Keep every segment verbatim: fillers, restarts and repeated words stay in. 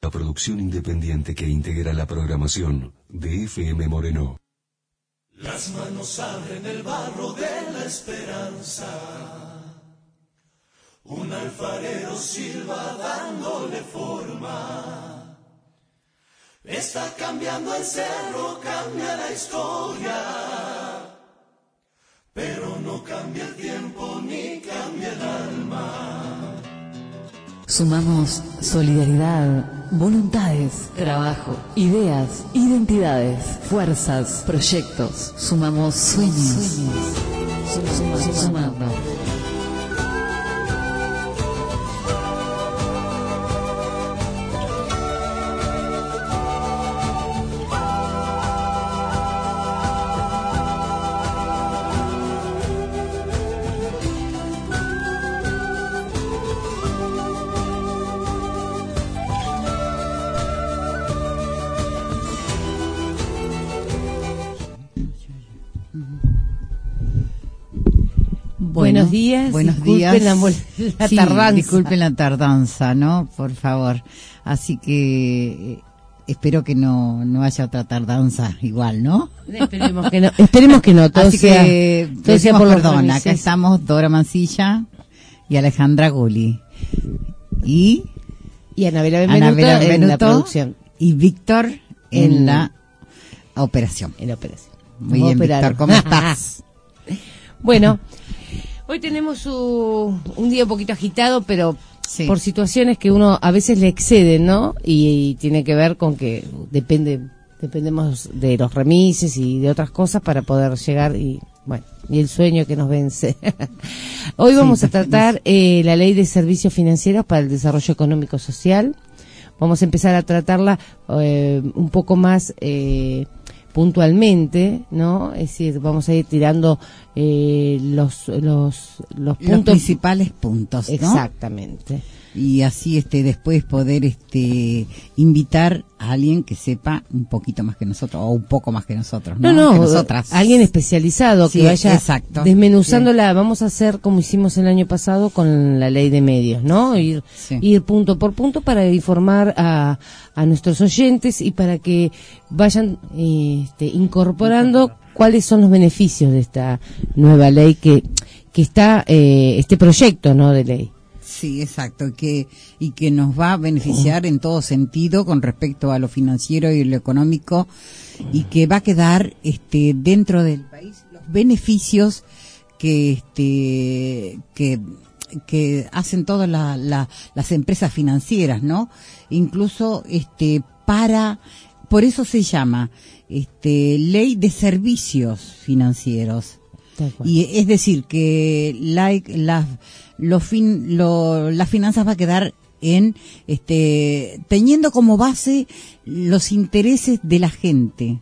La producción independiente que integra la programación de F M Moreno. Las manos abren el barro de la esperanza. Un alfarero silba dándole forma. Está cambiando el cerro, cambia la historia. Pero no cambia el tiempo ni cambia el alma. Sumamos solidaridad, voluntades, trabajo, ideas, identidades, fuerzas, proyectos. Sumamos sueños. Sueños. Sumamos, sumamos, sumando. Buenos días, buenos disculpen días. La, la sí, tardanza. Disculpen la tardanza, ¿no? Por favor. Así que eh, espero que no no haya otra tardanza igual, ¿no? Esperemos que no, esperemos que no, todo Así sea, que todo sea por perdón, los acá estamos Dora Mancilla y Alejandra Gulli. Y y Anabela Benvenuto, Anabela Benvenuto en la producción y Víctor en, en la operación. En la operación. Muy bien, Víctor, ¿cómo estás? Bueno, hoy tenemos uh, un día un poquito agitado, pero sí, por situaciones que uno a veces le exceden, ¿no? Y, y tiene que ver con que depende, dependemos de los remises y de otras cosas para poder llegar y, bueno, y el sueño que nos vence. Hoy vamos sí, a tratar eh, la Ley de Servicios Financieros para el Desarrollo Económico Social. Vamos a empezar a tratarla eh, un poco más eh, puntualmente, ¿no? Es decir, vamos a ir tirando eh, los, los, los puntos. Los principales puntos, ¿no? Exactamente. Y así este después poder este invitar a alguien que sepa un poquito más que nosotros, o un poco más que nosotros, ¿no? No, no, que nosotras. Alguien especializado sí, que vaya exacto, desmenuzándola. Sí. Vamos a hacer como hicimos el año pasado con la ley de medios, ¿no? Ir, sí. ir punto por punto para informar a, a nuestros oyentes y para que vayan este, incorporando cuáles son los beneficios de esta nueva ley que, que está, eh, este proyecto, ¿no? De ley. Sí, exacto, que y que nos va a beneficiar en todo sentido con respecto a lo financiero y lo económico, y que va a quedar este dentro del país los beneficios que este que que hacen todas la, la, las empresas financieras, ¿no? Incluso este para por eso se llama este Ley de Servicios Financieros. Y es decir que la la Lo fin, lo, las finanzas va a quedar en, este, teniendo como base los intereses de la gente,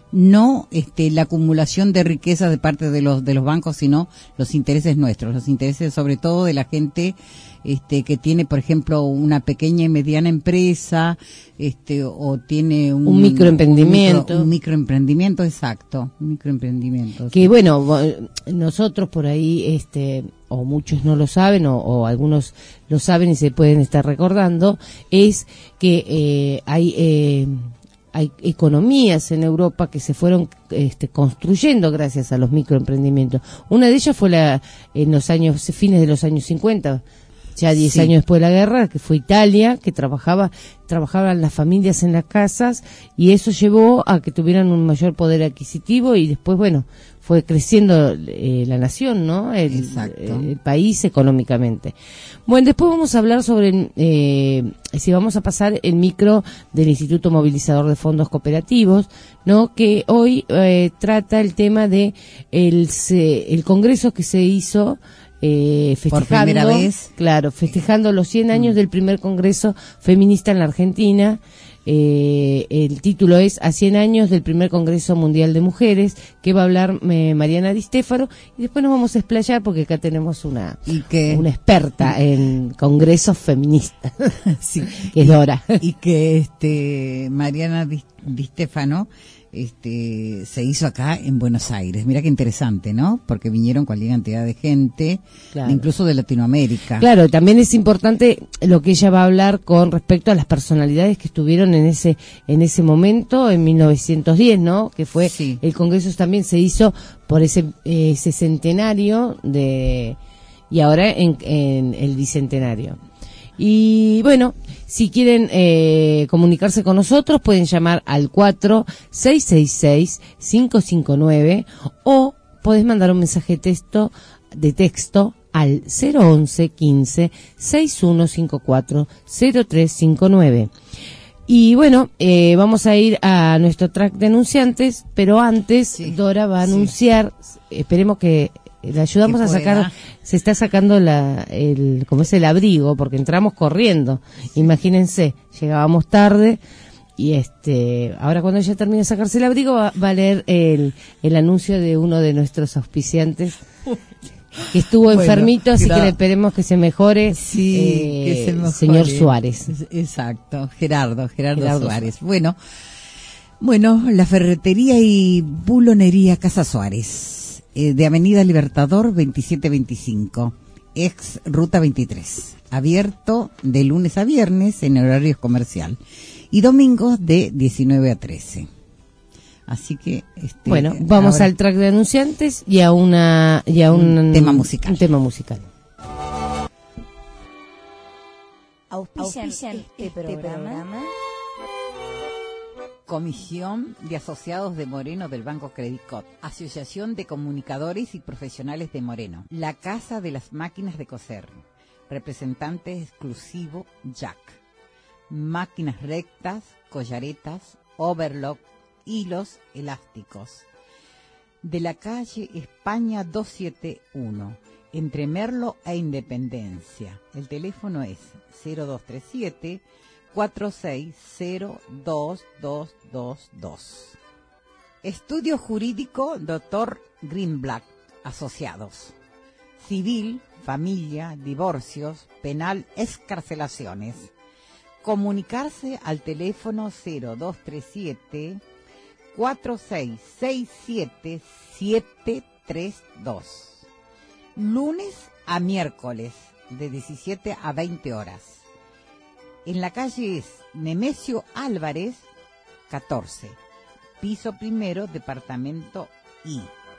no, este, la acumulación de riqueza de parte de los, de los bancos, sino los intereses nuestros, los intereses sobre todo de la gente, este, que tiene, por ejemplo, una pequeña y mediana empresa, este, o tiene un, un microemprendimiento. Un, micro, un microemprendimiento, exacto, un microemprendimiento. Que sí. Bueno, nosotros por ahí, este, o muchos no lo saben, o, o algunos lo saben y se pueden estar recordando, es que eh, hay eh, hay economías en Europa que se fueron este, construyendo gracias a los microemprendimientos. Una de ellas fue la en los años fines de los años cincuenta, ya diez sí. años después de la guerra, que fue Italia, que trabajaba trabajaban las familias en las casas, y eso llevó a que tuvieran un mayor poder adquisitivo, y después, bueno, fue creciendo eh, la nación, ¿no? El, Exacto. el país económicamente. Bueno, después vamos a hablar sobre, eh, si vamos a pasar el micro del Instituto Movilizador de Fondos Cooperativos, ¿no? Que hoy eh, trata el tema de el, se, el congreso que se hizo Eh, festejando, por primera vez, claro, festejando los cien años del primer congreso feminista en la Argentina. Eh, el título es A cien años del primer Congreso Mundial de Mujeres, que va a hablar eh, Mariana Di Stéfano, y después nos vamos a explayar porque acá tenemos una ¿Y que, una experta en congresos feministas, sí, que es Dora. Y que este Mariana Di, Di Stéfano este, se hizo acá en Buenos Aires. Mira qué interesante, ¿no? Porque vinieron cualquier cantidad de gente, claro, incluso de Latinoamérica. Claro, también es importante lo que ella va a hablar con respecto a las personalidades que estuvieron en ese en ese momento, en mil novecientos diez, ¿no? Que fue, sí, el Congreso también se hizo por ese, eh, ese centenario de, y ahora en, en el bicentenario. Y bueno, si quieren eh, comunicarse con nosotros, pueden llamar al cuatro seis seis seis, cinco cinco nueve o podés mandar un mensaje de texto, de texto al cero once quince sesenta y uno cincuenta y cuatro cero tres cincuenta y nueve. Y bueno, eh, vamos a ir a nuestro track de anunciantes, pero antes, sí, Dora va a anunciar, sí, esperemos que le ayudamos a sacar, se está sacando la, el, como es el abrigo, porque entramos corriendo, sí, imagínense, llegábamos tarde, y este, ahora cuando ella termine de sacarse el abrigo va, va a leer el, el anuncio de uno de nuestros auspiciantes, que estuvo bueno, enfermito, así que le esperemos que se mejore, sí, eh, que se mejore, señor Suárez. Exacto, Gerardo, Gerardo, Gerardo Suárez. Bueno, bueno, la ferretería y bulonería Casa Suárez, eh, de Avenida Libertador veintisiete veinticinco, ex Ruta veintitrés, abierto de lunes a viernes en horario comercial y domingos de diecinueve a trece. Así que este, bueno, vamos al track de anunciantes y a una y a un, un tema musical. Un tema musical. Auspician este, este programa. programa. Comisión de Asociados de Moreno del Banco Credicot, Asociación de Comunicadores y Profesionales de Moreno, la Casa de las Máquinas de Coser, representante exclusivo Jack, máquinas rectas, collaretas, overlock, hilos elásticos, de la calle España doscientos setenta y uno, entre Merlo e Independencia. El teléfono es cero dos tres siete, cuatro seis cero, dos dos dos dos. Estudio Jurídico Doctor Greenblatt Asociados. Civil, familia, divorcios, penal, excarcelaciones. Comunicarse al teléfono cero dos tres siete, cuatro seis seis siete, siete tres dos. Lunes a miércoles, de diecisiete a veinte horas. En la calle es Nemesio Álvarez, catorce, piso primero, departamento I.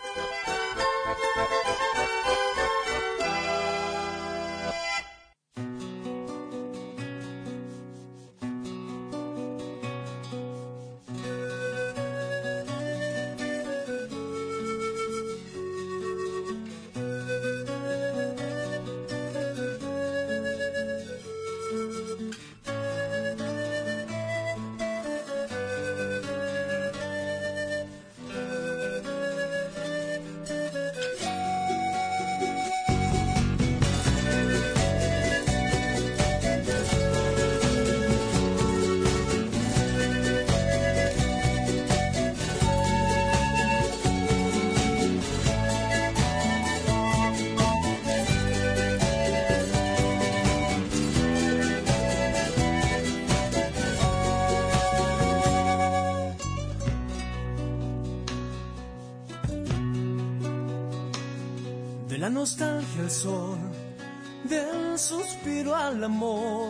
La nostalgia al sol, del suspiro al amor,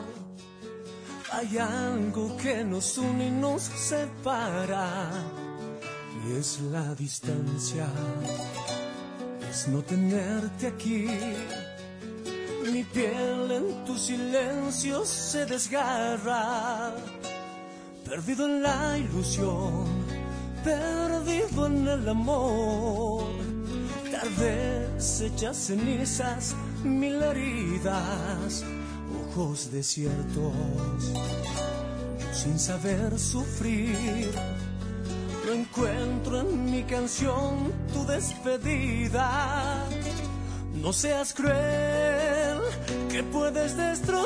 hay algo que nos une y nos separa, y es la distancia, es no tenerte aquí. Mi piel en tu silencio se desgarra, perdido en la ilusión, perdido en el amor. Tal vez hechas cenizas, mil heridas, ojos desiertos, yo sin saber sufrir. No encuentro en mi canción tu despedida. No seas cruel, que puedes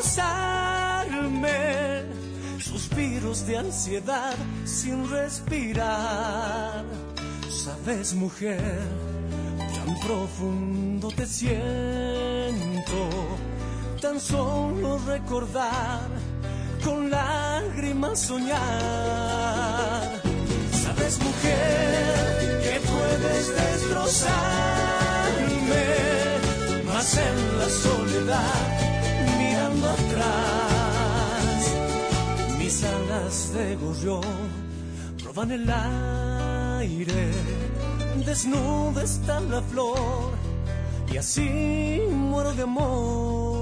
destrozarme. Suspiros de ansiedad sin respirar. Sabes, mujer, tan profundo te siento, tan solo recordar, con lágrimas soñar. Sabes Sabes, mujer, que puedes destrozarme, mas en la soledad, mirando atrás, mis alas de gorrión roban el aire, desnuda está la flor, y así muero de amor.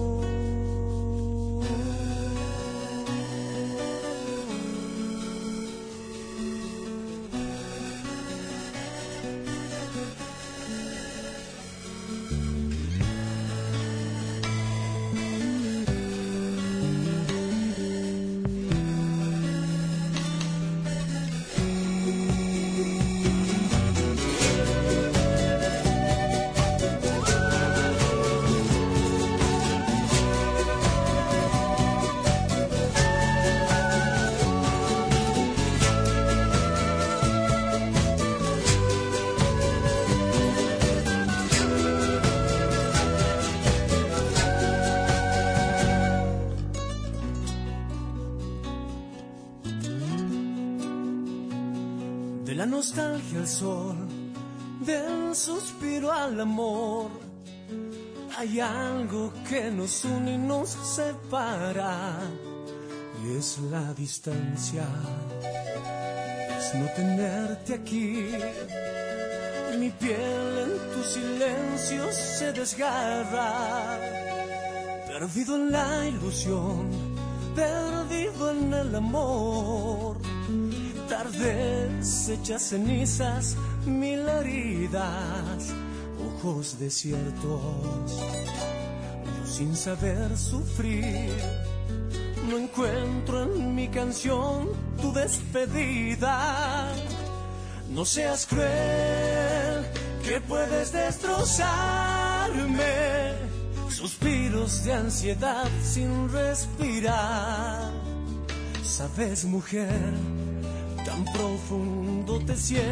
La nostalgia al sol, del suspiro al amor, hay algo que nos une y nos separa, y es la distancia, es no tenerte aquí, mi piel en tu silencio se desgarra, perdido en la ilusión, perdido en el amor. Tardes hechas cenizas, mil heridas, ojos desiertos, yo sin saber sufrir, no encuentro en mi canción tu despedida. No seas cruel, que puedes destrozarme, suspiros de ansiedad sin respirar. Sabes, mujer, tan profundo te siento,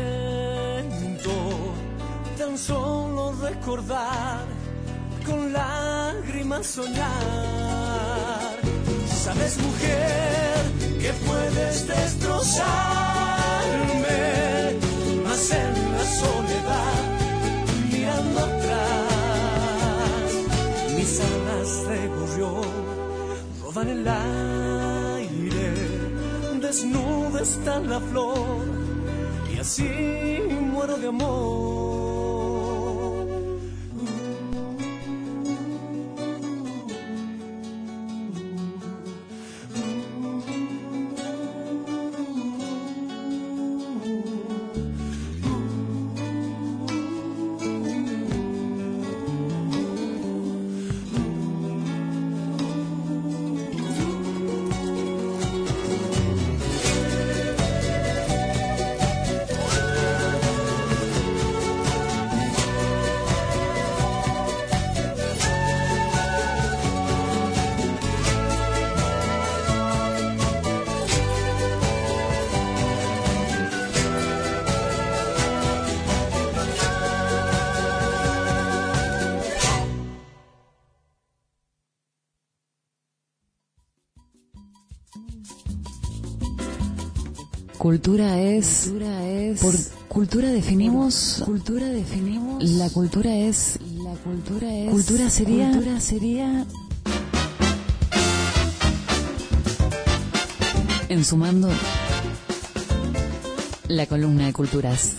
tan solo recordar, con lágrimas soñar. Sabes, mujer, que puedes destrozarme, mas en la soledad, mirando atrás, mis alas de gorrión roban el aire, desnuda está la flor, y así muero de amor. Cultura es, cultura es, por cultura definimos, por cultura definimos, la cultura es, la cultura es, cultura sería, cultura sería, en Sumando, la columna de culturas.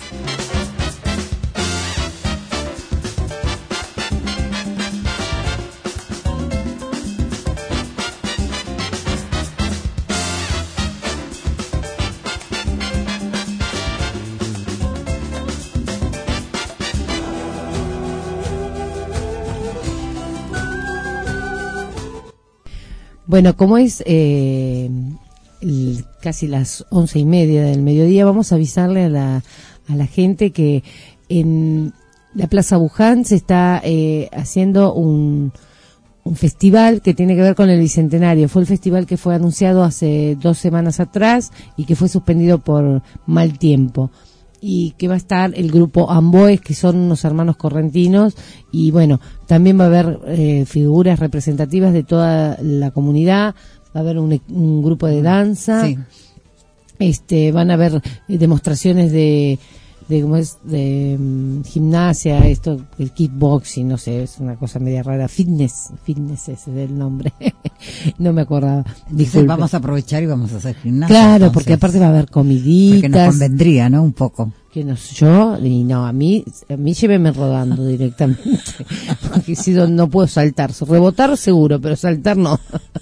Bueno, como es eh, el, casi las once y media del mediodía, vamos a avisarle a la, a la gente que en la Plaza Buján se está eh, haciendo un, un festival que tiene que ver con el Bicentenario. Fue el festival que fue anunciado hace dos semanas atrás y que fue suspendido por mal tiempo. Y que va a estar el grupo Amboes, que son unos hermanos correntinos, y bueno, también va a haber eh, figuras representativas de toda la comunidad, va a haber un, un grupo de danza, sí. este van a haber demostraciones de de cómo es de um, gimnasia, esto, el kickboxing, no sé, es una cosa media rara, fitness, fitness ese es el nombre, no me acordaba. Entonces vamos a aprovechar y vamos a hacer gimnasia. Claro, entonces, porque aparte va a haber comiditas. Porque nos convendría, ¿no? Un poco. Que no, yo, y no, a mí, a mí lléveme rodando directamente, porque si no, no puedo saltar, rebotar seguro, pero saltar no.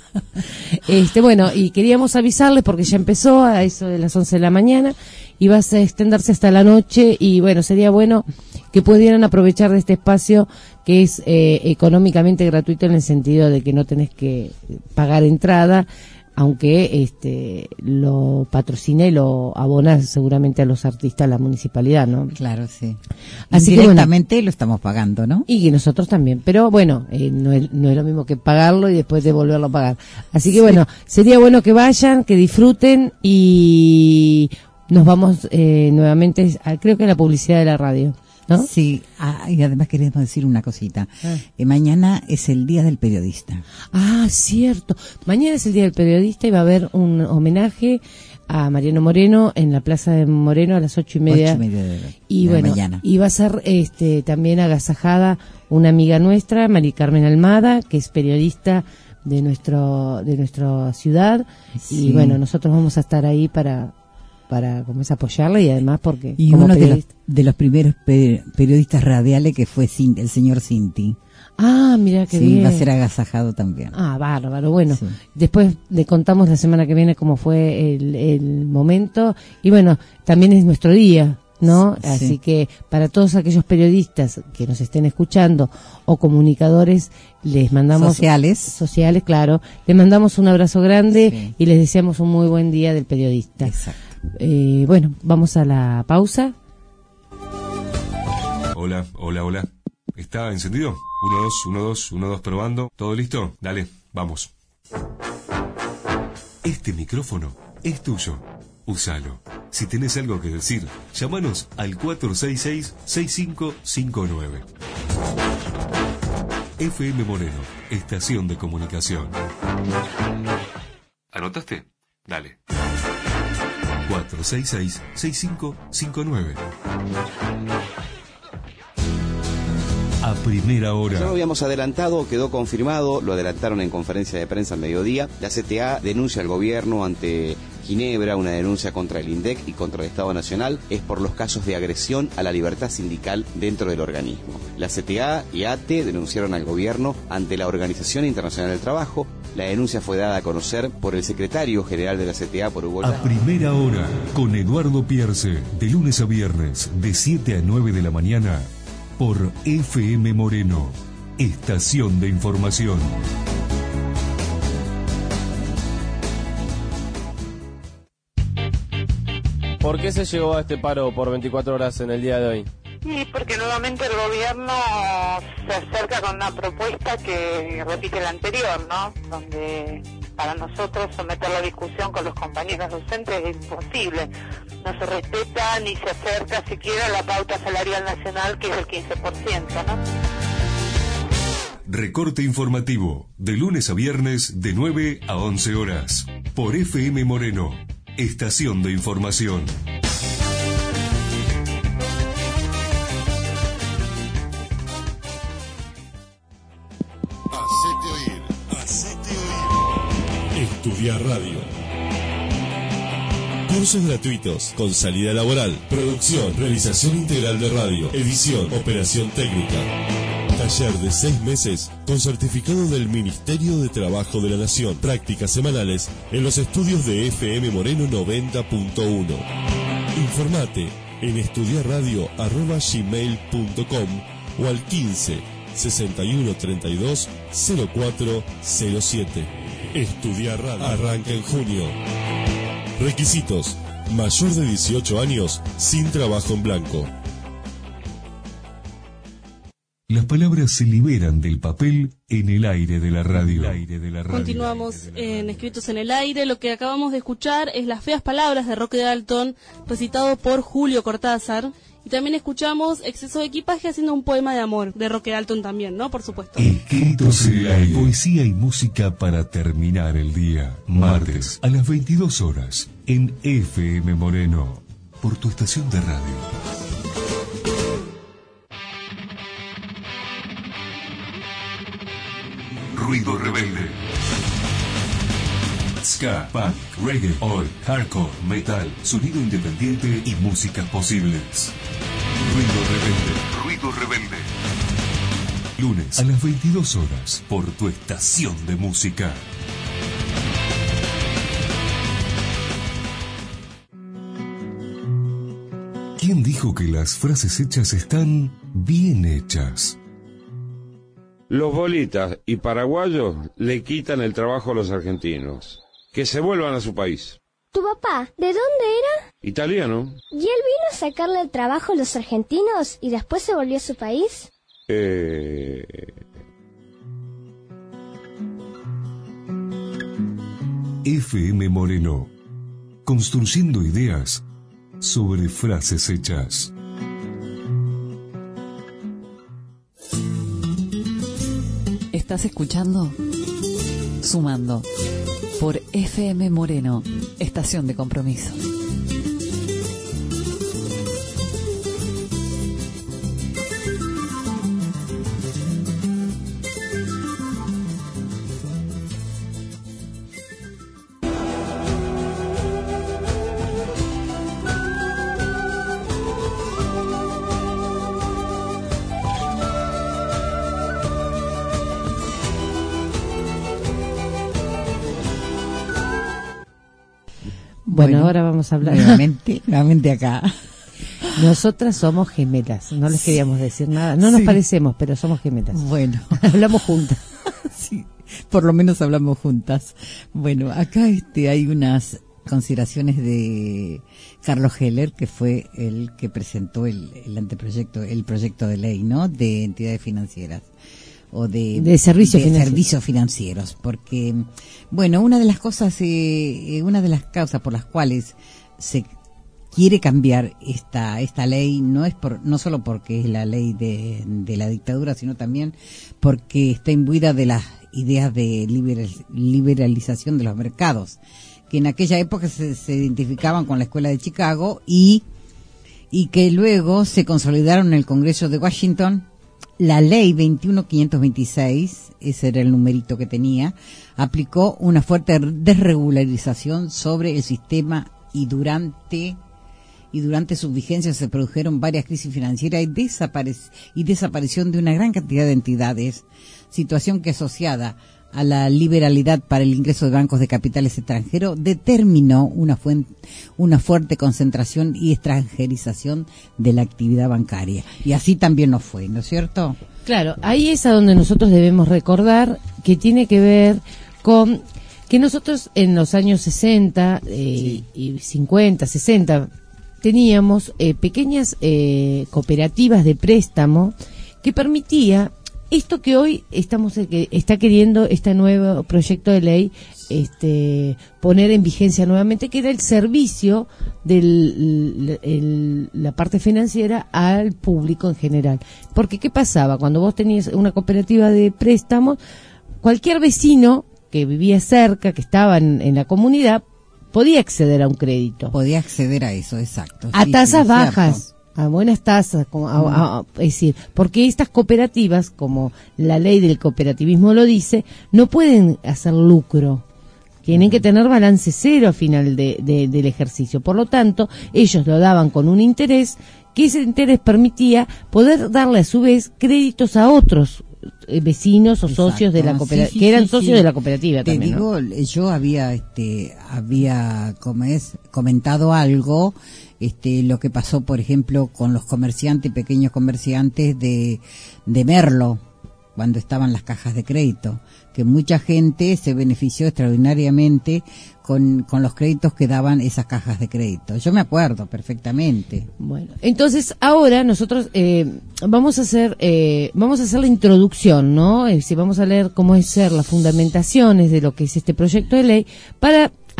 Este, bueno, y queríamos avisarles porque ya empezó a eso de las once de la mañana y va a extenderse hasta la noche y bueno, sería bueno que pudieran aprovechar de este espacio que es eh, económicamente gratuito en el sentido de que no tenés que pagar entrada, aunque este lo patrocina y lo abona seguramente a los artistas la municipalidad, ¿no? Claro, sí. Así directamente que, bueno, lo estamos pagando, ¿no? Y que nosotros también, pero bueno, eh, no, es, no es lo mismo que pagarlo y después devolverlo a pagar. Así que sí. Bueno, sería bueno que vayan, que disfruten y nos vamos eh, nuevamente, a, creo que a la publicidad de la radio, ¿no? Sí, ah, y además queremos decir una cosita. Ah. Eh, mañana es el Día del Periodista. Ah, cierto. Mañana es el Día del Periodista y va a haber un homenaje a Mariano Moreno en la Plaza de Moreno a las ocho y media. Ocho y media de, de y bueno, mañana. Y va a ser este también agasajada una amiga nuestra, Mari Carmen Almada, que es periodista de nuestro de nuestra ciudad. Sí. Y bueno, nosotros vamos a estar ahí para para como es apoyarla y además porque y como uno de los, de los primeros pe- periodistas radiales que fue Cinti, el señor Cinti. Ah, mira qué sí, bien. Va a ser agasajado también. Ah, bárbaro. Bueno, sí. Después le contamos la semana que viene cómo fue el, el momento y bueno, también es nuestro día, ¿no? Sí. Así que para todos aquellos periodistas que nos estén escuchando o comunicadores, les mandamos sociales, sociales, claro, les mandamos un abrazo grande sí. Y les deseamos un muy buen día del periodista. Exacto. Eh, bueno, vamos a la pausa. Hola, hola, hola. ¿Está encendido? Uno, dos, uno, dos, uno, dos, probando. ¿Todo listo? Dale, vamos. Este micrófono es tuyo. Úsalo. Si tenés algo que decir, llámanos al cuatro seis seis, seis cinco cinco nueve. F M Moreno, estación de comunicación. ¿Anotaste? Dale. cuatro seis seis, seis cinco cinco nueve. A primera hora. Ya lo habíamos adelantado, quedó confirmado, lo adelantaron en conferencia de prensa al mediodía. La C T A denuncia al gobierno ante Ginebra, una denuncia contra el INDEC y contra el Estado Nacional, es por los casos de agresión a la libertad sindical dentro del organismo. La C T A y A T E denunciaron al gobierno ante la Organización Internacional del Trabajo. La denuncia fue dada a conocer por el secretario general de la C T A, por Hugo. A primera hora, con Eduardo Pierce, de lunes a viernes, de siete a nueve de la mañana, por F M Moreno, estación de información. ¿Por qué se llegó a este paro por veinticuatro horas en el día de hoy? Sí, porque nuevamente el gobierno se acerca con una propuesta que repite la anterior, ¿no? Donde para nosotros someter la discusión con los compañeros docentes es imposible. No se respeta ni se acerca siquiera a la pauta salarial nacional, que es el quince por ciento, ¿no? Recorte informativo, de lunes a viernes, de nueve a once horas, por F M Moreno, estación de información. Hacete oír, hacete oír. Estudiar radio. Cursos gratuitos, con salida laboral, producción, realización integral de radio, edición, operación técnica. Taller de seis meses con certificado del Ministerio de Trabajo de la Nación. Prácticas semanales en los estudios de F M Moreno noventa punto uno. Informate en estudiarradio arroba gmail punto com o al quince, sesenta y uno, treinta y dos, cero cuatro cero siete. Estudiar radio. Arranca en junio. Requisitos: mayor de dieciocho años, sin trabajo en blanco. Las palabras se liberan del papel en el aire de la radio. Aire de la radio. Continuamos en Escritos en el Aire. Lo que acabamos de escuchar es Las feas palabras de Roque Dalton, recitado por Julio Cortázar. Y también escuchamos Exceso de Equipaje haciendo un poema de amor, de Roque Dalton también, ¿no? Por supuesto. Escritos en el aire. Poesía y música para terminar el día. Martes a las veintidós horas en F M Moreno, por tu estación de radio. Ruido Rebelde. Ska, punk, reggae, oi, hardcore, metal, sonido independiente y músicas posibles. Ruido Rebelde. Ruido Rebelde. Lunes a las veintidós horas por tu estación de música. ¿Quién dijo que las frases hechas están bien hechas? Los bolitas y paraguayos le quitan el trabajo a los argentinos. Que se vuelvan a su país. ¿Tu papá, de dónde era? Italiano. ¿Y él vino a sacarle el trabajo a los argentinos y después se volvió a su país? Eh... F M Moreno, construyendo ideas sobre frases hechas. ¿Estás escuchando? Sumando. Por F M Moreno, estación de compromiso. Bueno, bueno, ahora vamos a hablar nuevamente, nuevamente acá. Nosotras somos gemelas, no les queríamos decir nada, no nos sí. parecemos, pero somos gemelas. Bueno, hablamos juntas. Sí, por lo menos hablamos juntas. Bueno, acá este hay unas consideraciones de Carlos Heller, que fue el que presentó el, el anteproyecto, el proyecto de ley, ¿no? De entidades financieras. O de, de, servicios, de financieros. servicios financieros, porque, bueno, una de las cosas, eh, una de las causas por las cuales se quiere cambiar esta esta ley no es por no solo porque es la ley de, de la dictadura, sino también porque está imbuida de las ideas de liberal, liberalización de los mercados, que en aquella época se, se identificaban con la Escuela de Chicago y y que luego se consolidaron en el Congreso de Washington. La ley veintiuno mil quinientos veintiséis, ese era el numerito que tenía, aplicó una fuerte desregularización sobre el sistema y durante y durante su vigencia se produjeron varias crisis financieras y, desapare y desaparición de una gran cantidad de entidades, situación que asociada a la liberalidad para el ingreso de bancos de capitales extranjeros determinó una, fuente, una fuerte concentración y extranjerización de la actividad bancaria. Y así también nos fue, ¿no es cierto? Claro, ahí es a donde nosotros debemos recordar que tiene que ver con que nosotros en los años sesenta eh, sí. y cincuenta, sesenta teníamos eh, pequeñas eh, cooperativas de préstamo que permitía esto que hoy estamos que está queriendo este nuevo proyecto de ley este poner en vigencia nuevamente, que era el servicio de la parte financiera al público en general. Porque ¿qué pasaba? Cuando vos tenías una cooperativa de préstamos, cualquier vecino que vivía cerca, que estaba en, en la comunidad, podía acceder a un crédito. Podía acceder a eso, exacto. A sí, tasas sí, bajas. Cierto. A buenas tasas, como a, a, a, es decir, porque estas cooperativas, como la ley del cooperativismo lo dice, no pueden hacer lucro, tienen que tener balance cero al final de, de, del ejercicio. Por lo tanto, ellos lo daban con un interés, que ese interés permitía poder darle a su vez créditos a otros eh, vecinos o Exacto. socios de la cooperativa, sí, sí, que eran sí, socios sí. de la cooperativa. Te también, digo, ¿no? yo había, este, había, como es, comentado algo. Este, lo que pasó, por ejemplo, con los comerciantes, pequeños comerciantes de, de Merlo, cuando estaban las cajas de crédito, que mucha gente se benefició extraordinariamente con, con los créditos que daban esas cajas de crédito. Yo me acuerdo perfectamente. Bueno, entonces ahora nosotros eh, vamos a hacer eh, vamos a hacer la introducción, ¿no? Es decir, vamos a leer cómo es ser las fundamentaciones de lo que es este proyecto de ley para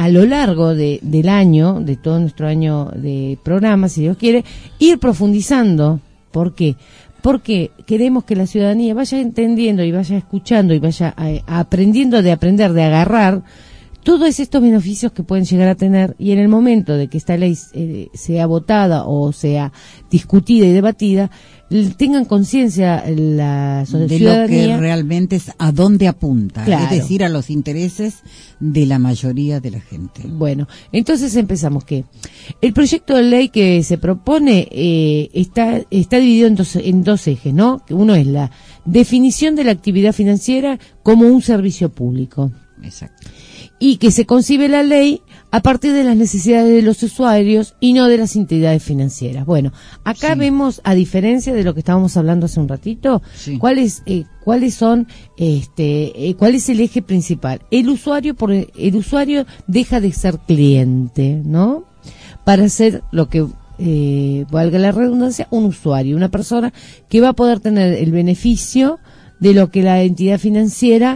a lo largo de, del año, de todo nuestro año de programa, si Dios quiere, ir profundizando. ¿Por qué? Porque queremos que la ciudadanía vaya entendiendo y vaya escuchando y vaya a, a aprendiendo de aprender, de agarrar todos estos beneficios que pueden llegar a tener, y en el momento de que esta ley eh, sea votada o sea discutida y debatida, tengan conciencia la de ciudadanía lo que realmente es a dónde apunta, claro. Es decir, a los intereses de la mayoría de la gente. Bueno, entonces empezamos que el proyecto de ley que se propone eh, está está dividido en dos, en dos ejes, ¿no? Uno es la definición de la actividad financiera como un servicio público. Exacto. Y que se concibe la ley a partir de las necesidades de los usuarios y no de las entidades financieras. Bueno, acá sí. Vemos, a diferencia de lo que estábamos hablando hace un ratito, sí. cuáles eh, cuáles son este eh, cuál es el eje principal. El usuario por el usuario deja de ser cliente, ¿no? Para ser lo que eh, valga la redundancia, un usuario, una persona que va a poder tener el beneficio de lo que la entidad financiera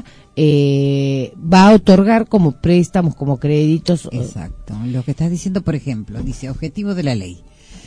Eh, va a otorgar como préstamos, como créditos. Exacto. Lo que estás diciendo, por ejemplo, dice objetivo de la ley: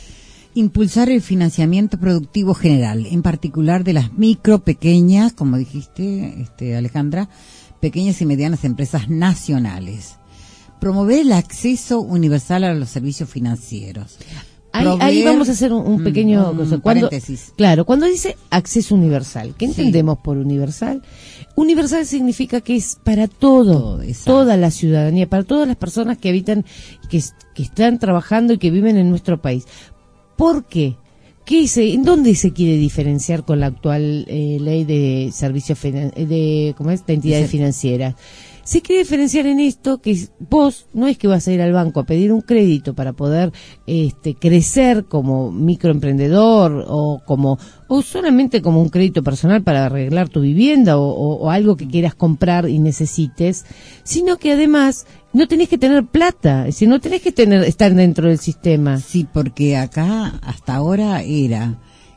impulsar el financiamiento productivo general, en particular de las micro, pequeñas, como dijiste, este, Alejandra, pequeñas y medianas empresas nacionales. Promover el acceso universal a los servicios financieros. Ahí, ahí vamos a hacer un, un pequeño un cosa. Cuando, paréntesis. Claro, cuando dice acceso universal, ¿qué entendemos sí. por universal? Universal significa que es para todo, todo toda la ciudadanía, para todas las personas que habitan, que, que están trabajando y que viven en nuestro país. ¿Por qué? ¿Qué se, ¿En dónde se quiere diferenciar con la actual eh, ley de servicios de, ¿cómo es? de entidades sí. financieras? Se quiere diferenciar en esto que vos no es que vas a ir al banco a pedir un crédito para poder este, crecer como microemprendedor o como o solamente como un crédito personal para arreglar tu vivienda o, o, o algo que quieras comprar y necesites, sino que además no tenés que tener plata, es decir, no tenés que tener estar dentro del sistema. Sí, porque acá hasta ahora era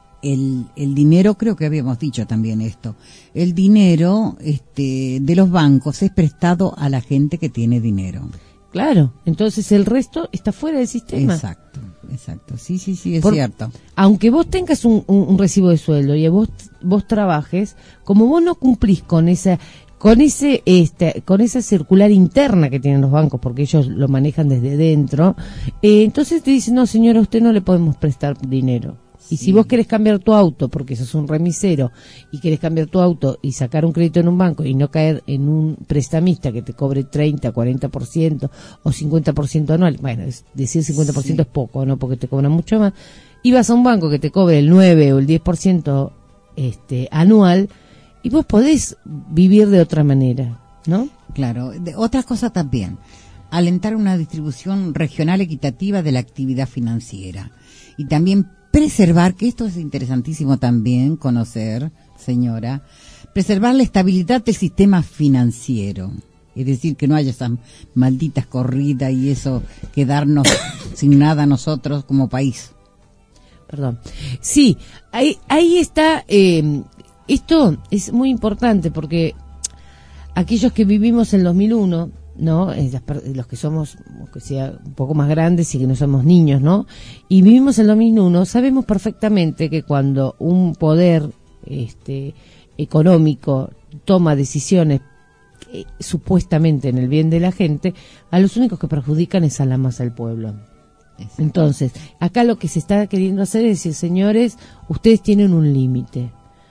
el, el dinero, creo que habíamos dicho también esto, el dinero este, de los bancos es prestado a la gente que tiene dinero. Claro, entonces el resto está fuera del sistema. Exacto, exacto, sí, sí, sí, es Por, cierto. Aunque vos tengas un, un, un recibo de sueldo y vos vos trabajes, como vos no cumplís con esa con ese este con esa circular interna que tienen los bancos, porque ellos lo manejan desde dentro, eh, entonces te dicen, no señora, a usted no le podemos prestar dinero. Y sí. Si vos querés cambiar tu auto, porque sos un remisero, y querés cambiar tu auto y sacar un crédito en un banco y no caer en un prestamista que te cobre treinta, cuarenta por ciento o cincuenta por ciento anual, bueno, es decir cincuenta por ciento sí. Es poco, ¿no? Porque te cobran mucho más, y vas a un banco que te cobre el nueve o el diez por ciento este, anual, y vos podés vivir de otra manera, ¿no? Claro, de, otra cosa también, alentar una distribución regional equitativa de la actividad financiera, y también preservar, que esto es interesantísimo también conocer, señora, preservar la estabilidad del sistema financiero. Es decir, que no haya esas malditas corridas y eso, quedarnos sin nada nosotros como país. Perdón. Sí, ahí, ahí está, eh, esto es muy importante porque aquellos que vivimos en dos mil uno, ¿no? Los que somos, que sea un poco más grandes y que no somos niños, ¿no? Y vivimos en el dos mil uno, sabemos perfectamente que cuando un poder este económico toma decisiones eh, supuestamente en el bien de la gente, a los únicos que perjudican es a la masa del pueblo. Exacto. Entonces, acá lo que se está queriendo hacer es decir, señores, ustedes tienen un límite.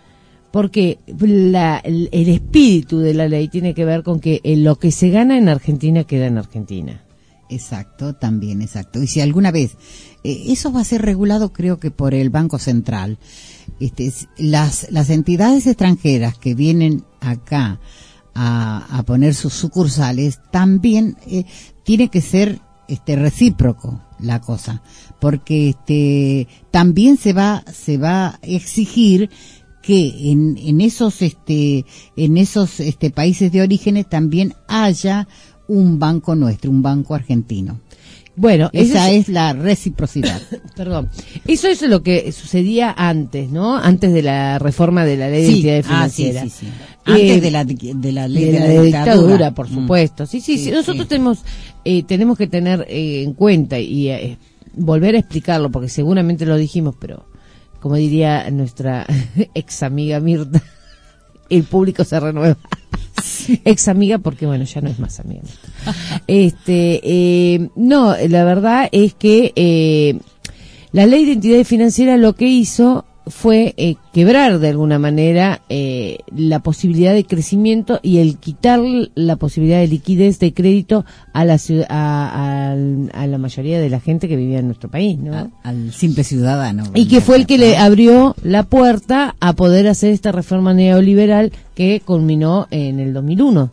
Porque la, el, el espíritu de la ley tiene que ver con que lo que se gana en Argentina queda en Argentina. Exacto, también, exacto. Y si alguna vez, eh, eso va a ser regulado creo que por el Banco Central. Este, las, las entidades extranjeras que vienen acá a, a poner sus sucursales, también eh, tiene que ser este recíproco la cosa. Porque este también se va, se va a exigir que en, en esos este en esos este países de orígenes también haya un banco nuestro, un banco argentino. Bueno, esa es, es la reciprocidad. Perdón. Eso es lo que sucedía antes, ¿no? Antes de la reforma de la ley de sí. entidades financieras. Ah, sí, sí, sí. Antes eh, de la de la ley de, de la, la de dictadura, dictadura por supuesto. Sí, sí, sí, sí. Nosotros sí. tenemos eh, tenemos que tener eh, en cuenta y eh, volver a explicarlo, porque seguramente lo dijimos, pero como diría nuestra ex amiga Mirta, el público se renueva. Ex amiga, porque bueno, ya no es más amiga. Este, eh, no, la verdad es que eh, la ley de entidades financieras lo que hizo fue eh, quebrar de alguna manera eh, la posibilidad de crecimiento y el quitar la posibilidad de liquidez de crédito a la ciudad, a, a, a la mayoría de la gente que vivía en nuestro país, ¿no? A, al simple ciudadano. Y que fue el que le abrió la puerta a poder hacer esta reforma neoliberal que culminó en el dos mil uno,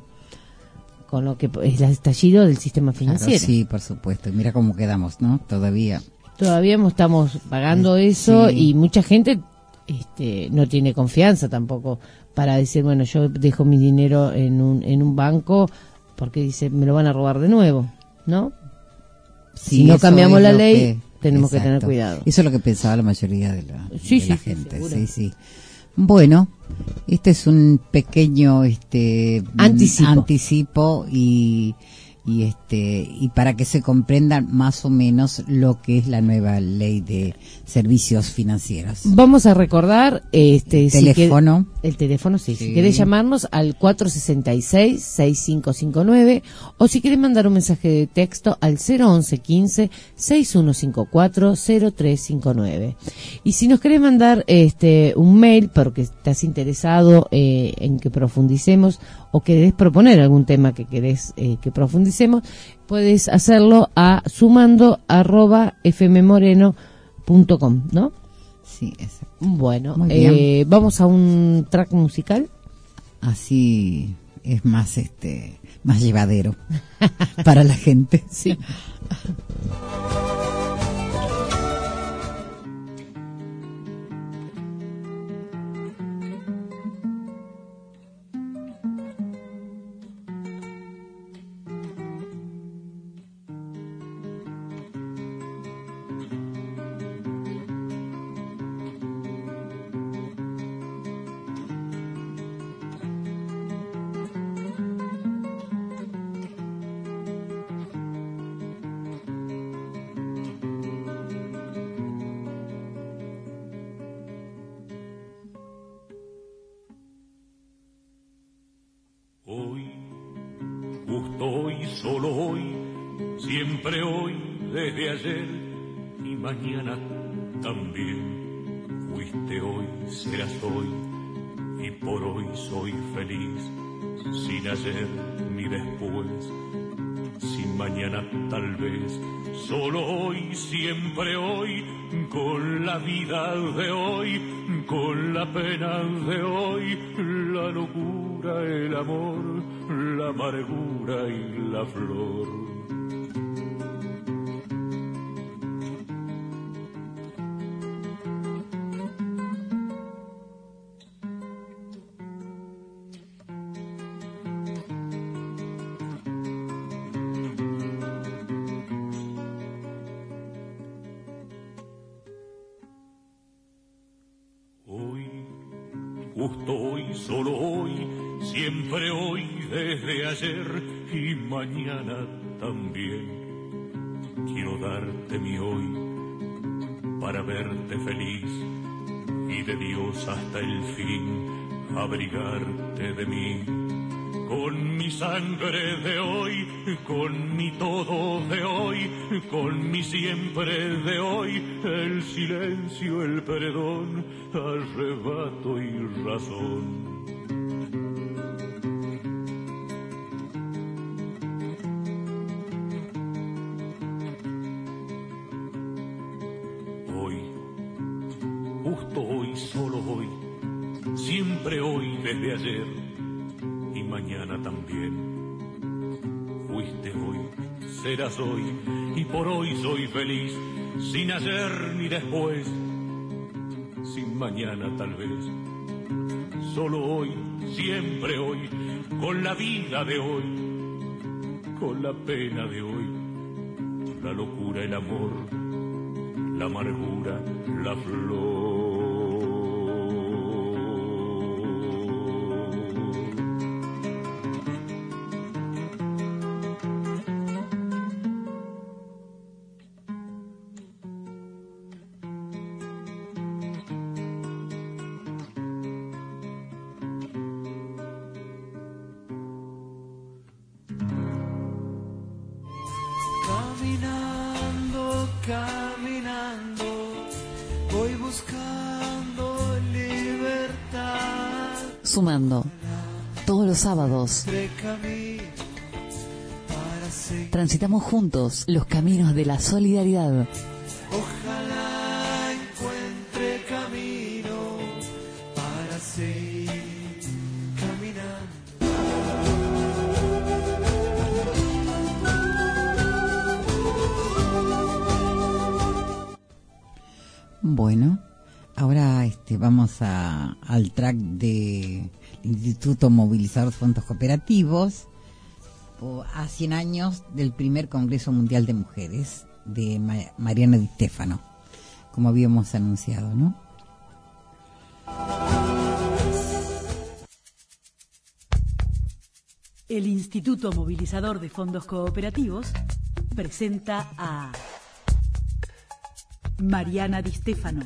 con lo que es el estallido del sistema financiero. Claro, sí, por supuesto. Y mira cómo quedamos, ¿no? Todavía. Todavía estamos pagando eso sí. Y mucha gente este, no tiene confianza tampoco para decir, bueno, yo dejo mi dinero en un en un banco porque dice, me lo van a robar de nuevo, ¿no? Sí, si no cambiamos la ley, que, tenemos exacto. que tener cuidado. Eso es lo que pensaba la mayoría de la, sí, de sí, la sí, gente. Seguro. Sí, sí. Bueno, este es un pequeño este anticipo, anticipo y y este y para que se comprenda más o menos lo que es la nueva ley de servicios financieros. Vamos a recordar este el teléfono, si el teléfono sí, sí. Si querés llamarnos al cuatro sesenta y seis, sesenta y cinco cincuenta y nueve o si querés mandar un mensaje de texto al cero once quince, sesenta y uno cincuenta y cuatro, cero tres cincuenta y nueve. Y si nos querés mandar este un mail porque estás interesado eh, en que profundicemos o querés proponer algún tema que querés eh, que profundicemos, puedes hacerlo a sumando arroba fmmoreno punto com, ¿no? Sí, exacto. Bueno, eh, vamos a un track musical. Así es más este más llevadero para la gente. Sí. Hoy, justo hoy, solo hoy, siempre hoy, desde ayer y mañana también. Fuiste hoy, serás hoy, y por hoy soy feliz, sin ayer ni después, sin mañana tal vez. Solo hoy, siempre hoy, con la vida de hoy, con la pena de hoy, la locura, el amor, la amargura y la flor. Justo hoy, solo hoy, siempre hoy, desde ayer y mañana también. Quiero darte mi hoy para verte feliz y de Dios hasta el fin abrigarte de mí. Con mi sangre de hoy, con mi todo de hoy, con mi siempre de hoy, el silencio, el perdón, arrebato y razón. Hoy, justo hoy, solo hoy, siempre hoy desde ayer y mañana también. Fuiste hoy, serás hoy, y por hoy soy feliz, sin ayer ni después, sin mañana tal vez. Solo hoy, siempre hoy, con la vida de hoy, con la pena de hoy, la locura, el amor, la amargura, la flor. Sumando, todos los sábados transitamos juntos los caminos de la solidaridad. Ojalá encuentre camino para seguir caminando. Bueno, ahora este, vamos a, al track del Instituto Movilizador de Fondos Cooperativos o, a cien años del primer Congreso Mundial de Mujeres de Ma Mariana Di Stefano, como habíamos anunciado, ¿no? El Instituto Movilizador de Fondos Cooperativos presenta a Mariana Di Stefano.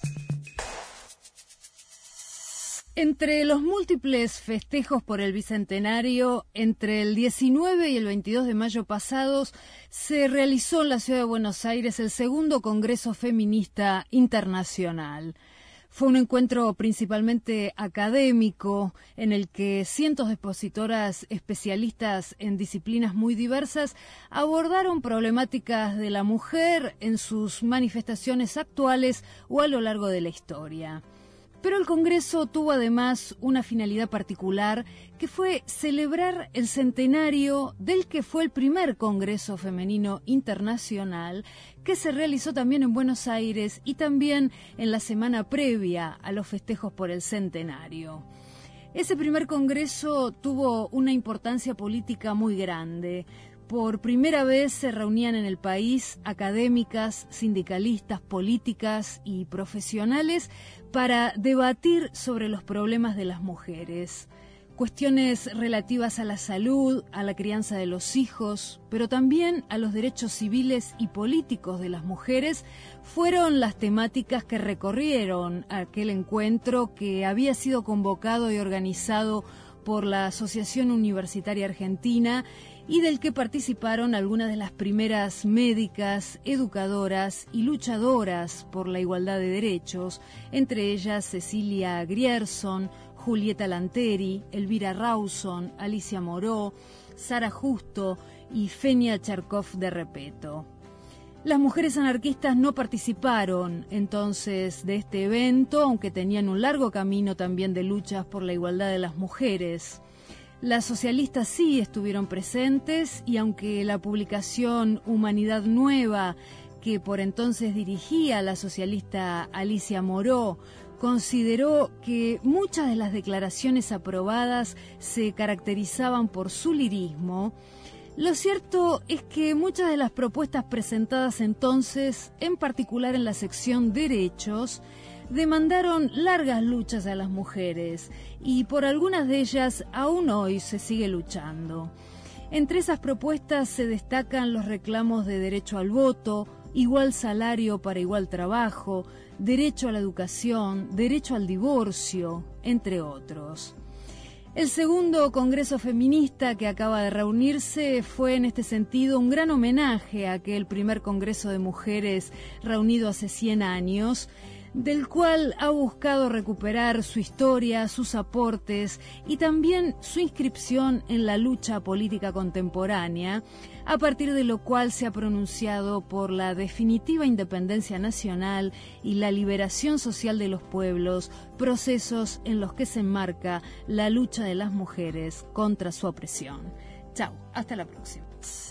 Entre los múltiples festejos por el Bicentenario, entre el diecinueve y el veintidós de mayo pasados, se realizó en la ciudad de Buenos Aires el segundo Congreso Feminista Internacional. Fue un encuentro principalmente académico, en el que cientos de expositoras especialistas en disciplinas muy diversas abordaron problemáticas de la mujer en sus manifestaciones actuales o a lo largo de la historia. Pero el Congreso tuvo además una finalidad particular, que fue celebrar el centenario del que fue el primer Congreso Femenino Internacional, que se realizó también en Buenos Aires y también en la semana previa a los festejos por el centenario. Ese primer Congreso tuvo una importancia política muy grande. Por primera vez se reunían en el país académicas, sindicalistas, políticas y profesionales para debatir sobre los problemas de las mujeres. Cuestiones relativas a la salud, a la crianza de los hijos, pero también a los derechos civiles y políticos de las mujeres fueron las temáticas que recorrieron aquel encuentro que había sido convocado y organizado por la Asociación Universitaria Argentina y del que participaron algunas de las primeras médicas, educadoras y luchadoras por la igualdad de derechos, entre ellas Cecilia Grierson, Julieta Lanteri, Elvira Rawson, Alicia Moró, Sara Justo y Fenia Charkov de Repeto. Las mujeres anarquistas no participaron entonces de este evento, aunque tenían un largo camino también de luchas por la igualdad de las mujeres. Las socialistas sí estuvieron presentes y aunque la publicación Humanidad Nueva, que por entonces dirigía la socialista Alicia Moró, consideró que muchas de las declaraciones aprobadas se caracterizaban por su lirismo, lo cierto es que muchas de las propuestas presentadas entonces, en particular en la sección Derechos, demandaron largas luchas a las mujeres y por algunas de ellas aún hoy se sigue luchando. Entre esas propuestas se destacan los reclamos de derecho al voto, igual salario para igual trabajo, derecho a la educación, derecho al divorcio, entre otros. El segundo Congreso Feminista que acaba de reunirse fue en este sentido un gran homenaje a aquel primer Congreso de Mujeres reunido hace cien años, del cual ha buscado recuperar su historia, sus aportes y también su inscripción en la lucha política contemporánea, a partir de lo cual se ha pronunciado por la definitiva independencia nacional y la liberación social de los pueblos, procesos en los que se enmarca la lucha de las mujeres contra su opresión. Chao, hasta la próxima.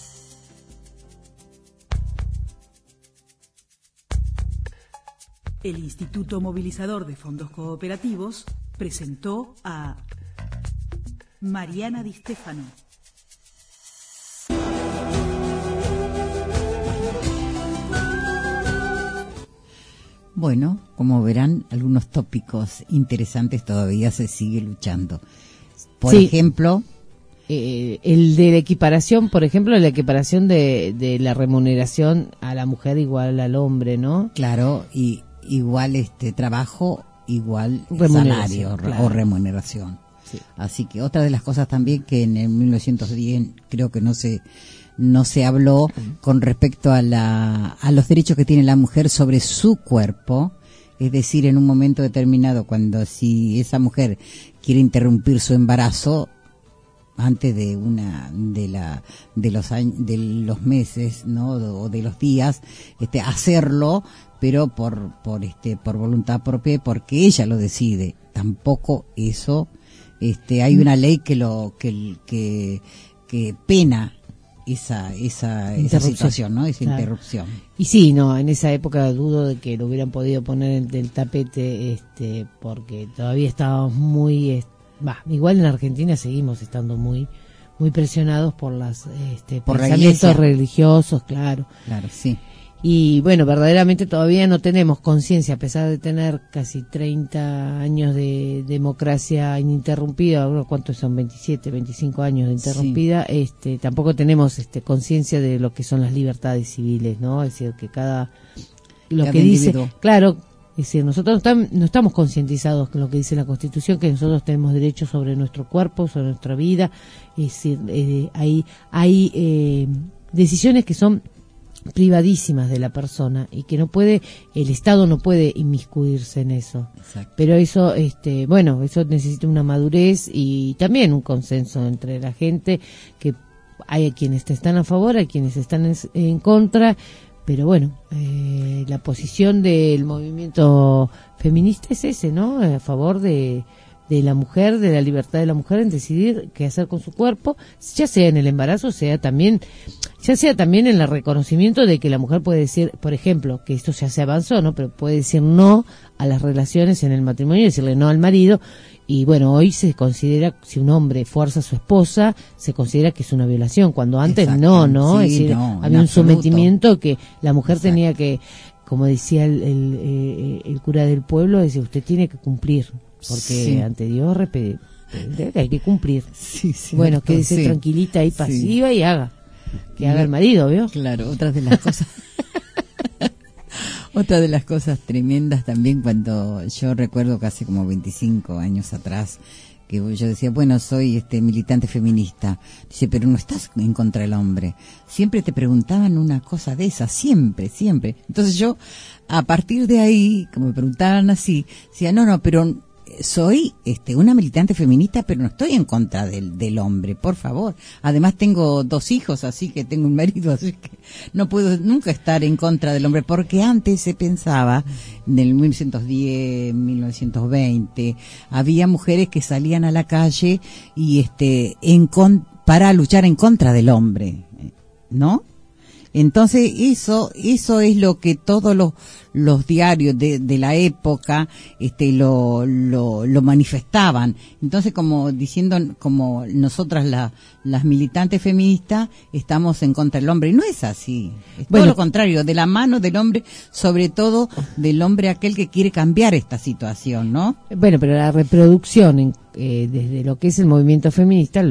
El Instituto Movilizador de Fondos Cooperativos presentó a Mariana Di Stefano. Bueno, como verán, algunos tópicos interesantes todavía se sigue luchando. Por sí. ejemplo... Eh, el de la equiparación, por ejemplo, la equiparación de, de la remuneración a la mujer igual al hombre, ¿no? Claro, y igual este trabajo, igual remuneración, salario claro. o remuneración. Sí. Así que otra de las cosas también que en el mil novecientos diez creo que no se no se habló con respecto a la a los derechos que tiene la mujer sobre su cuerpo, es decir, en un momento determinado, cuando si esa mujer quiere interrumpir su embarazo antes de una de la de los años, de los meses, ¿no? O de los días, este hacerlo, pero por por este por voluntad propia, porque ella lo decide. Tampoco eso, este hay una ley que lo que que que pena esa esa esa situación, ¿no? Esa claro. interrupción. Y sí, no, en esa época dudo de que lo hubieran podido poner del tapete, este porque todavía estábamos muy este, Bah, igual en Argentina seguimos estando muy muy presionados por las este, por pensamientos religiosos, claro. Claro, sí. Y bueno, verdaderamente todavía no tenemos conciencia, a pesar de tener casi treinta años de democracia ininterrumpida, ¿cuántos son? veintisiete, veinticinco años de interrumpida, sí. este tampoco tenemos este conciencia de lo que son las libertades civiles, ¿no? Es decir, que cada lo cada que individuo. dice, claro, es decir, nosotros tam, no estamos concientizados con lo que dice la Constitución, que nosotros tenemos derechos sobre nuestro cuerpo, sobre nuestra vida. Es decir, eh, hay, hay eh, decisiones que son privadísimas de la persona y que no puede, el Estado no puede inmiscuirse en eso. Exacto. Pero eso, este, bueno, eso necesita una madurez y también un consenso entre la gente, que hay quienes están a favor, hay quienes están en, en contra. Pero bueno, eh, la posición del movimiento feminista es ese, ¿no? A favor de, de la mujer, de la libertad de la mujer en decidir qué hacer con su cuerpo, ya sea en el embarazo, sea también, ya sea también en el reconocimiento de que la mujer puede decir, por ejemplo, que esto ya se avanzó, ¿no? Pero puede decir no a las relaciones en el matrimonio, decirle no al marido. Y bueno, hoy se considera, si un hombre fuerza a su esposa, se considera que es una violación, cuando antes Exacto. no, ¿no? Sí, es decir, no, había un absoluto. sometimiento que la mujer Exacto. tenía que, como decía el, el, eh, el cura del pueblo, decía, usted tiene que cumplir, porque sí. ante Dios repete, hay que cumplir. Sí, sí, bueno, quédese sí. tranquilita y pasiva sí. y haga, que y haga el marido, ¿vio? Claro, otras de las cosas... Otra de las cosas tremendas también, cuando yo recuerdo que hace como veinticinco años atrás, que yo decía, bueno, soy este militante feminista. Dice, pero no estás en contra del hombre. Siempre te preguntaban una cosa de esa, siempre, siempre. Entonces yo, a partir de ahí, como me preguntaban así, decía, no, no, pero soy este una militante feminista, pero no estoy en contra del, del hombre, por favor. Además tengo dos hijos, así que tengo un marido, así que no puedo nunca estar en contra del hombre, porque antes se pensaba, en el mil novecientos diez, mil novecientos veinte, había mujeres que salían a la calle y este en con, para luchar en contra del hombre, ¿no? Entonces eso eso es lo que todos los los diarios de, de la época este lo, lo lo manifestaban. Entonces, como diciendo, como nosotras la, las militantes feministas estamos en contra del hombre, y no es así, es bueno, todo lo contrario, de la mano del hombre, sobre todo del hombre aquel que quiere cambiar esta situación, ¿no? Bueno, pero la reproducción en, eh, desde lo que es el movimiento feminista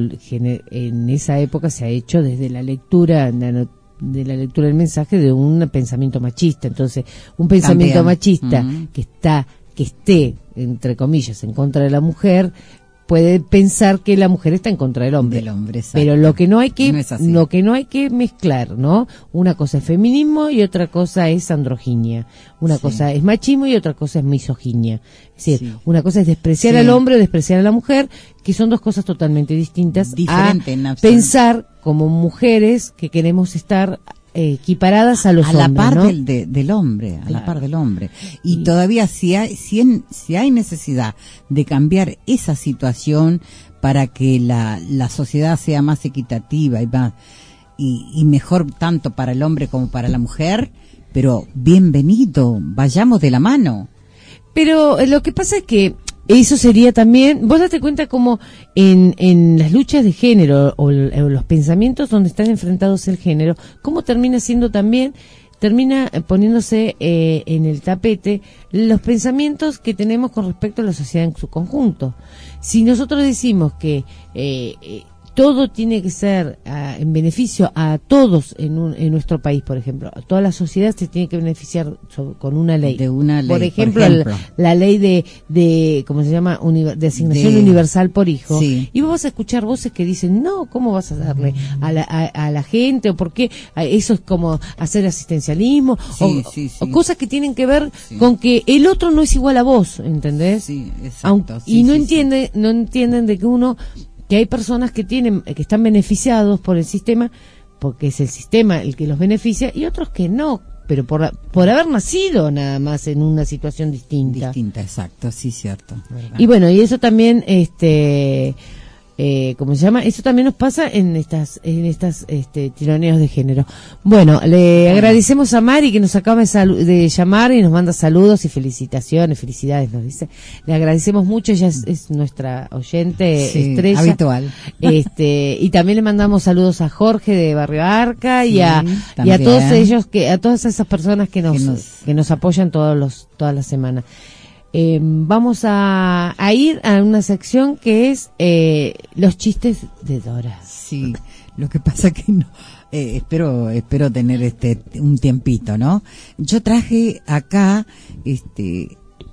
en esa época se ha hecho desde la lectura de la lectura del mensaje de un pensamiento machista. Entonces, un pensamiento También. machista uh-huh. que está que esté, entre comillas, en contra de la mujer, puede pensar que la mujer está en contra del hombre. Del hombre, pero lo que no hay que no lo que no hay que mezclar, ¿no? Una cosa es feminismo y otra cosa es androginia. Una sí. cosa es machismo y otra cosa es misoginia. Es decir, sí. una cosa es despreciar sí. al hombre o despreciar a la mujer, que son dos cosas totalmente distintas. Diferente, a pensar como mujeres que queremos estar eh, equiparadas a los a hombres, la par ¿no? del, de, del hombre, a claro. la par del hombre. Y, y todavía si hay, si, en, si hay necesidad de cambiar esa situación para que la, la sociedad sea más equitativa y más y, y mejor tanto para el hombre como para la mujer, pero bienvenido, vayamos de la mano. Pero lo que pasa es que eso sería también, vos date cuenta como en, en las luchas de género o, o los pensamientos donde están enfrentados el género, cómo termina siendo también termina poniéndose eh, en el tapete los pensamientos que tenemos con respecto a la sociedad en su conjunto. Si nosotros decimos que eh, eh, todo tiene que ser uh, en beneficio a todos en, un, en nuestro país, por ejemplo, toda la sociedad se tiene que beneficiar sobre, con una ley. De una ley, por ejemplo, por ejemplo. La, la ley de, de ¿cómo se llama? Univer, de asignación de, universal por hijo. Sí. Y vos vas a escuchar voces que dicen, no, ¿cómo vas a darle a la, a, a la gente? ¿O por qué? Eso es como hacer asistencialismo. Sí, o, sí, sí. o cosas que tienen que ver sí. con que el otro no es igual a vos, ¿entendés? Sí, exacto. Aunque, sí, y no sí, entiende, sí. no entienden de que uno... que hay personas que tienen que están beneficiados por el sistema porque es el sistema el que los beneficia y otros que no, pero por por haber nacido nada más en una situación distinta. Distinta, exacto, sí, cierto. ¿Verdad? Y bueno, y eso también este eh, ¿cómo se llama? Eso también nos pasa en estas en estas este tironeos de género. Bueno, le bueno. agradecemos a Mari que nos acaba de, salu- de llamar y nos manda saludos y felicitaciones, felicidades nos dice. Le agradecemos mucho, ella es, es nuestra oyente sí, estrella habitual. Este, y también le mandamos saludos a Jorge de Barrio Arca sí, y a y a todos ellos que a todas esas personas que nos que nos, que nos apoyan todos los todas las semanas. Eh, vamos a, a ir a una sección que es eh, los chistes de Dora. Sí, lo que pasa que no, eh, espero espero tener este un tiempito, ¿no? Yo traje acá este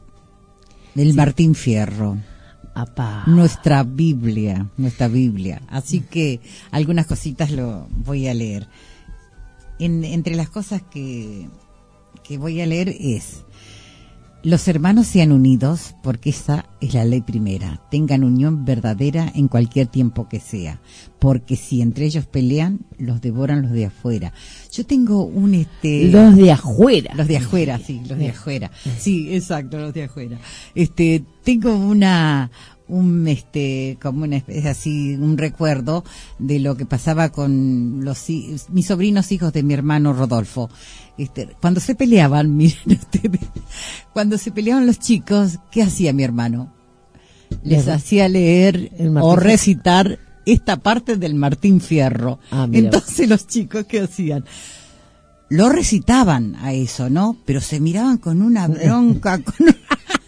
el sí. Martín Fierro. Apá. Nuestra Biblia, nuestra Biblia. Así que algunas cositas lo voy a leer. En, entre las cosas que que voy a leer es: los hermanos sean unidos, porque esa es la ley primera. Tengan unión verdadera en cualquier tiempo que sea, porque si entre ellos pelean, los devoran los de afuera. Yo tengo un este los de afuera, los de afuera, sí, los de afuera, sí, exacto, los de afuera. Este, tengo una un este como una especie así un recuerdo de lo que pasaba con los mis sobrinos hijos de mi hermano Rodolfo. Este, cuando se peleaban, miren ustedes, cuando se peleaban los chicos, ¿qué hacía mi hermano? Les hacía leer o recitar esta parte del Martín Fierro. Ah, entonces los chicos, ¿qué hacían? Lo recitaban a eso, ¿no? Pero se miraban con una bronca, con una...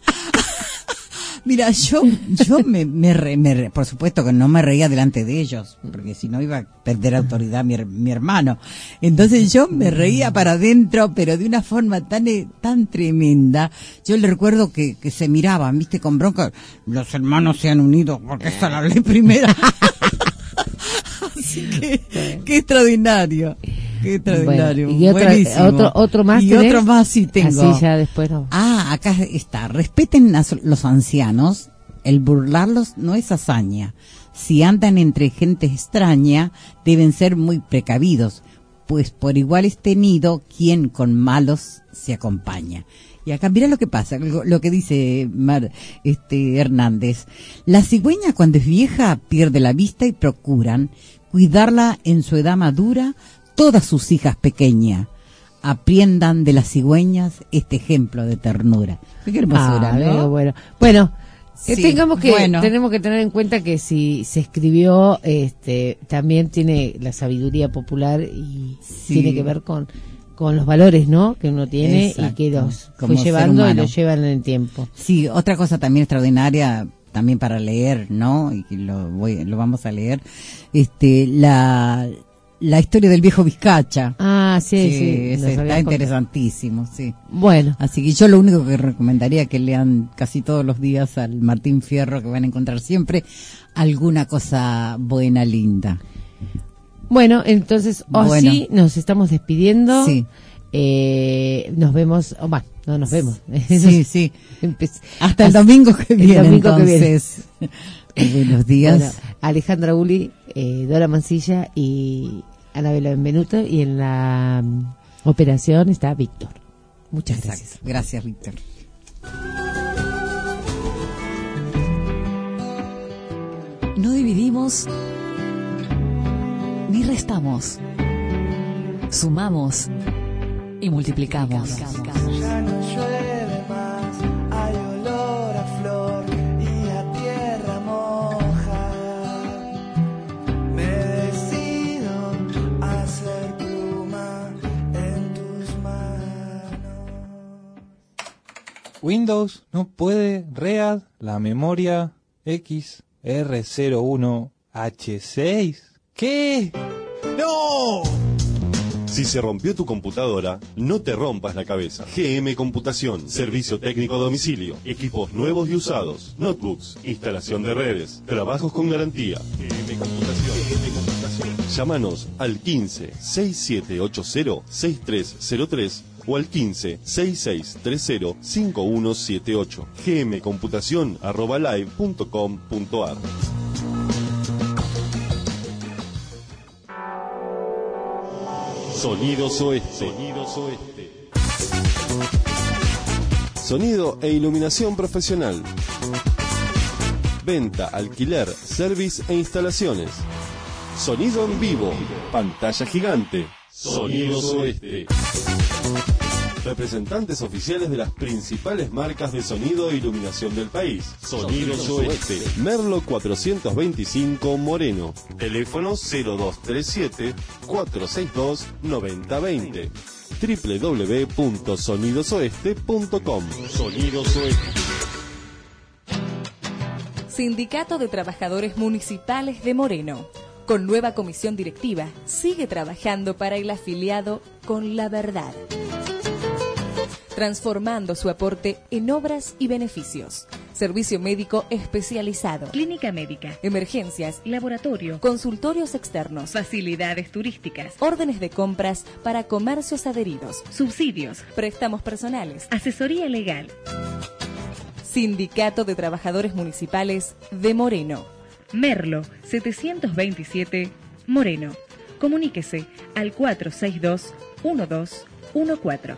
Mira, yo yo me, me, re, me re, por supuesto que no me reía delante de ellos, porque si no iba a perder autoridad mi, mi hermano. Entonces yo me reía para adentro, pero de una forma tan tan tremenda. Yo le recuerdo que, que se miraban, viste, con bronca. Los hermanos se han unido, porque esta es la ley primera. Así que, qué extraordinario. Qué extraordinario. Bueno, y otra, buenísimo. Otro, otro más. Y otro más sí tengo. Así ya después no. Ah, acá está. Respeten a los ancianos. El burlarlos no es hazaña. Si andan entre gente extraña, deben ser muy precavidos, pues por igual es tenido quien con malos se acompaña. Y acá mira lo que pasa, lo, lo que dice Mar, este Hernández. La cigüeña cuando es vieja pierde la vista y procuran cuidarla en su edad madura todas sus hijas pequeñas. Aprendan de las cigüeñas este ejemplo de ternura. Qué hermosura, ah, ¿no? Bueno, bueno. Sí, tengamos que bueno. tenemos que tener en cuenta que si se escribió este también tiene la sabiduría popular y sí. tiene que ver con con los valores, ¿no? Que uno tiene. Exacto. Y que los Como fue llevando y los llevan en el tiempo. Sí, otra cosa también extraordinaria también para leer, ¿no? Y que lo voy lo vamos a leer. Este la La historia del viejo Vizcacha. Ah, sí, sí. sí ese está interesantísimo, sí. Bueno. Así que yo lo único que recomendaría es que lean casi todos los días al Martín Fierro, que van a encontrar siempre alguna cosa buena, linda. Bueno, entonces, bueno. así nos estamos despidiendo. Sí. Eh, nos vemos, o oh, bueno, no nos vemos. Sí, sí. Hasta el domingo que viene, el domingo entonces. Que viene. Buenos días. Bueno, Alejandra Uli, eh, Dora Mancilla y Anabela Benvenuto, y en la um, operación está Víctor. Muchas Exacto. gracias. Gracias, Víctor. No dividimos ni restamos. Sumamos y multiplicamos. Ya no llueve más, hay olor a flor y la tierra moja. Me decido a hacer pluma en tus manos. Windows no puede read la memoria X R cero uno H seis. ¿Qué? ¡No! Si se rompió tu computadora, no te rompas la cabeza. G M Computación, servicio técnico a domicilio, equipos nuevos y usados, notebooks, instalación de redes, trabajos con garantía. G M Computación. G M Computación. Llámanos al quince, sesenta y siete ochenta, sesenta y tres cero tres o al quince, sesenta y seis treinta, cincuenta y uno setenta y ocho. gmcomputación arroba live punto com punto ar. Sonidos Oeste. Sonidos Oeste. Sonido e iluminación profesional. Venta, alquiler, service e instalaciones. Sonido en vivo. Pantalla gigante. Sonidos Oeste. Representantes oficiales de las principales marcas de sonido e iluminación del país. Sonidos Oeste. Merlo cuatrocientos veinticinco Moreno. Teléfono cero dos tres siete, cuatro seis dos, nueve cero dos cero. doble u doble u doble u punto sonidos oeste punto com. Sonidos Oeste. Sindicato de Trabajadores Municipales de Moreno. Con nueva comisión directiva, sigue trabajando para el afiliado con la verdad, transformando su aporte en obras y beneficios. Servicio médico especializado, clínica médica, emergencias, laboratorio, consultorios externos, facilidades turísticas, órdenes de compras para comercios adheridos, subsidios, préstamos personales, asesoría legal. Sindicato de Trabajadores Municipales de Moreno. Merlo setecientos veintisiete Moreno. Comuníquese al cuatro seis dos, uno dos uno cuatro.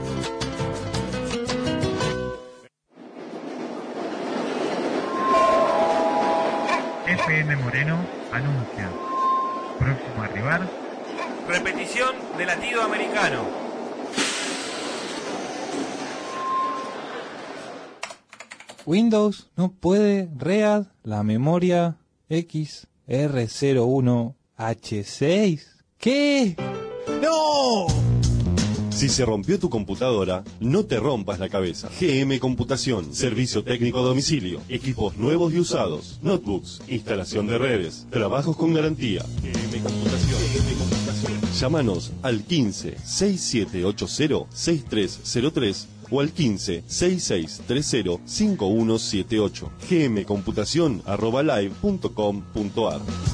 F M Moreno anuncia. Próximo a arribar. Repetición de latido americano. Windows no puede read la memoria X R cero uno H seis. ¿Qué? ¡No! Si se rompió tu computadora, no te rompas la cabeza. G M Computación, servicio técnico a domicilio, equipos nuevos y usados, notebooks, instalación de redes, trabajos con garantía. G M Computación. G M Computación. Llámanos al quince, sesenta y siete ochenta, sesenta y tres cero tres o al quince, sesenta y seis treinta, cincuenta y uno setenta y ocho. gmcomputación arroba live punto com punto ar.